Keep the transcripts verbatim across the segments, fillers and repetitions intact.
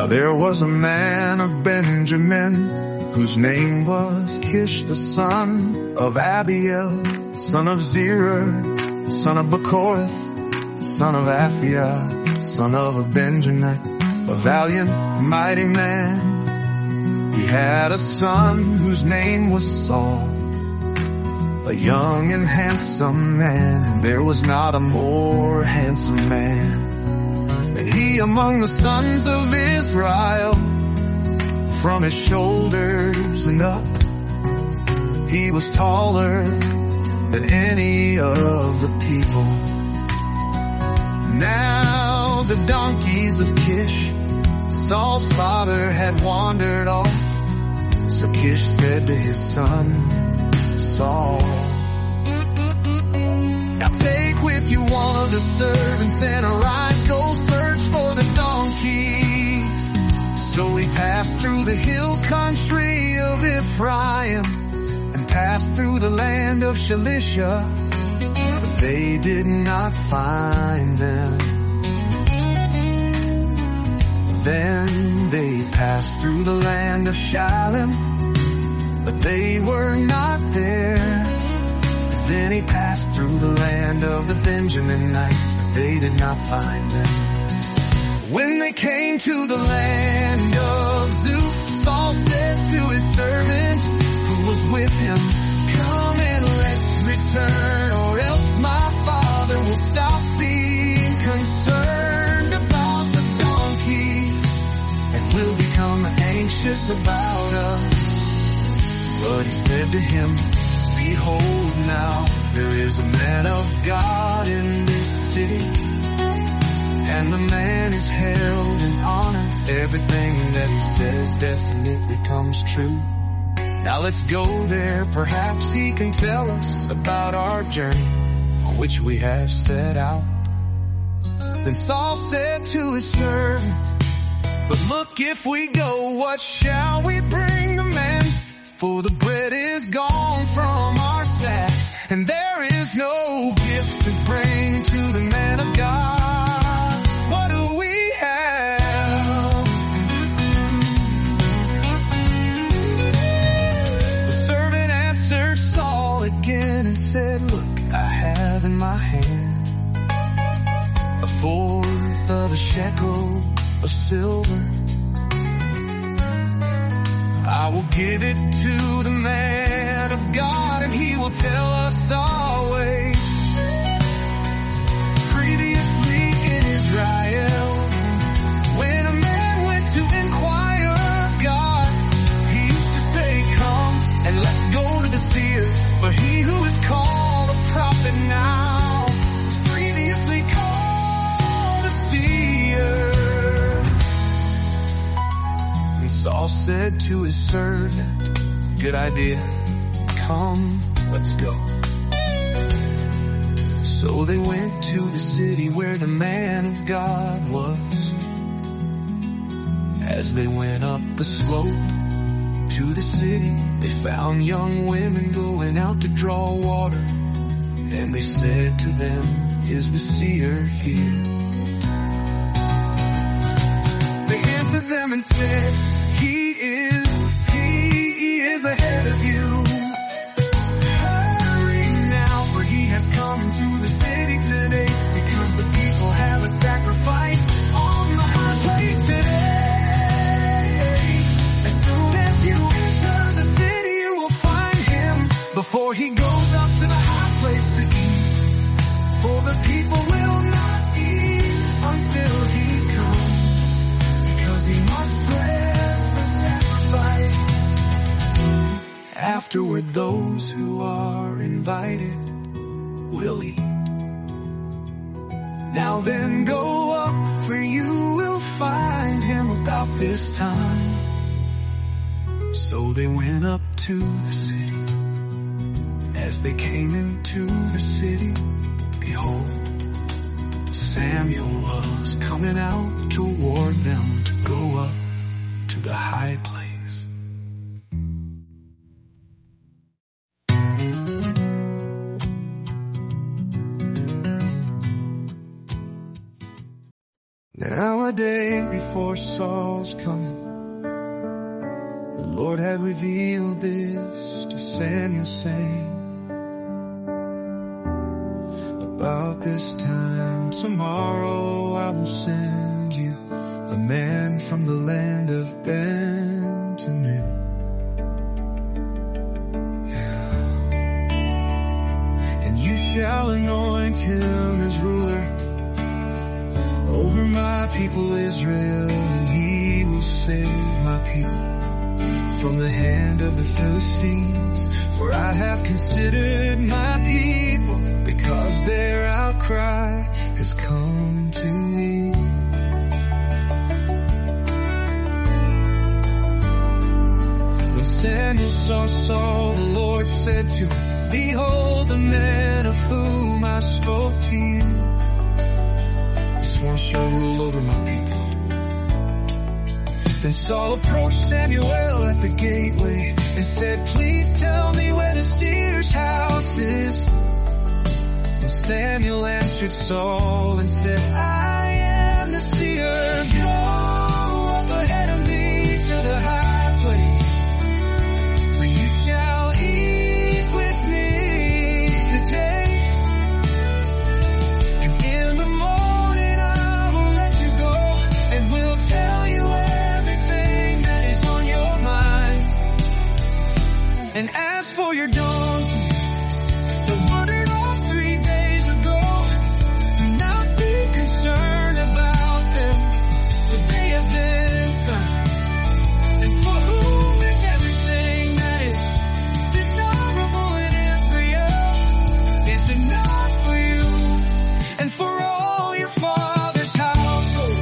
there was a man of Benjamin whose name was Kish, the son of Abiel, son of Zerah, son of Bechorath, son of Aphiah, son of a Benjamite, a valiant, mighty man. He had a son whose name was Saul, a young and handsome man, and there was not a more handsome man than he among the sons of Israel. From his shoulders and up, he was taller than any of the people. Now the donkeys of Kish, Saul's father, had wandered off. So Kish said to his son Saul, now take with you one of the servants and arise, go search for the donkeys. So he passed through the hill country of Ephraim and passed through the land of Shalisha, but they did not find them. Then they passed through the land of Shilem, but they were not there. Then he passed through the land of the Benjaminites, but they did not find them. When they came to the land of Zuph, Saul said to his servant who was with him, come and let's return, or else my father will stop being concerned about the donkeys and will become anxious about us. But he said to him, behold, now there is a man of God in this city, and the man is held in honor. Everything that he says definitely comes true. Now let's go there, perhaps he can tell us about our journey on which we have set out. Then Saul said to his servant, but look, if we go, what shall we bring the man? For the bread is gone from our sacks, and there is no gift to bring to the man of God. What do we have? The servant answered Saul again and said, look, I have in my hand a fourth of a shekel of silver. I will give it to the man of God, and he will tell us our way. Previously in Israel, when a man went to inquire of God, he used to say, come and let's go to the seer. But he who is called a prophet now is previously called a seer. Saul said to his servant, good idea, come, let's go. So they went to the city where the man of God was. As they went up the slope to the city, they found young women going out to draw water. And they said to them, is the seer here? They answered them and said, He is, he is ahead of you. Hurry now, for he has come to the city today, because the people have a sacrifice on the high place today. As soon as you enter the city, you will find him before he goes up to the high place to eat. For the people will not eat until he comes, because he must pray. Afterward, those who are invited will eat. Now then, go up, for you will find him about this time. So they went up to the city. As they came into the city, behold, Samuel was coming out toward them to go up to the high place. Now a day before Saul's coming, the Lord had revealed this to Samuel, saying, about this time tomorrow I will send you a man from the land of Benjamin. You shall anoint him as ruler over my people Israel, and he will save my people from the hand of the Philistines. For I have considered my people, because their outcry has come to me. When Samuel saw Saul, the Lord said to him, behold the man of whom I spoke to you. This one shall rule over my people. Then Saul approached Samuel at the gateway and said, please tell me where the seer's house is. And Samuel answered Saul and said, I am the seer. Go up ahead of me to the high place, for you shall eat with me today. And in the morning I will let you go, and will tell you everything that is on your mind. And as for your donkey, the watered off three days ago, do not be concerned about them, for they have been found. And for whom is everything that is desirable in Israel is enough for you and for all your father's household.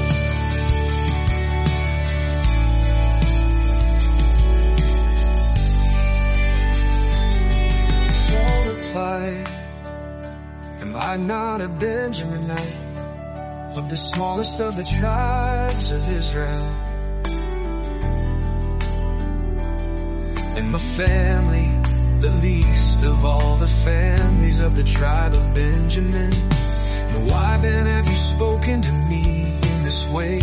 Saul replied, am I not a Benjaminite, of the smallest of the tribes of Israel? And my family, the least of all the families of the tribe of Benjamin. And why then have you spoken to me in this way?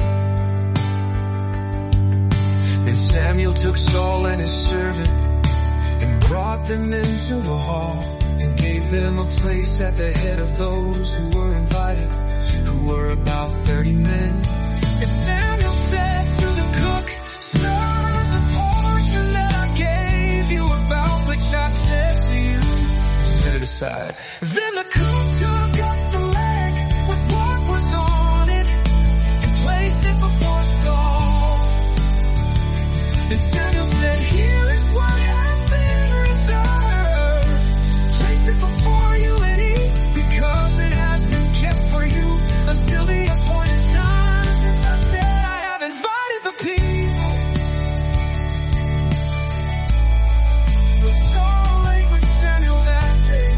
Then Samuel took Saul and his servant and brought them into the hall, and gave them a place at the head of those who were invited, who were about thirty men. And Samuel said to the cook, serve the portion that I gave you, about which I said to you, set it aside. Then the cook took up the leg with what was on it, and placed it before Saul. And Samuel said, here is what has been reserved. Place it before you and eat, because it has been kept for you until the appointed time, since I said I have invited the people. So Saul ate with Samuel that day.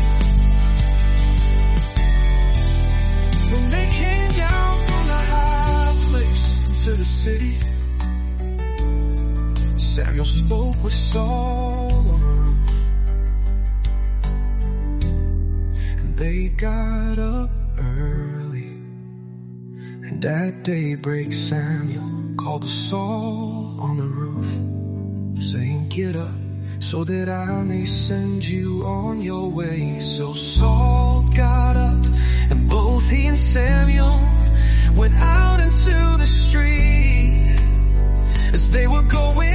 When they came down from the high place into the city, Samuel spoke with Saul on the roof. And they got up early, and at daybreak Samuel called to Saul on the roof, saying, get up, so that I may send you on your way. So Saul got up, and both he and Samuel went out into the street. As they were going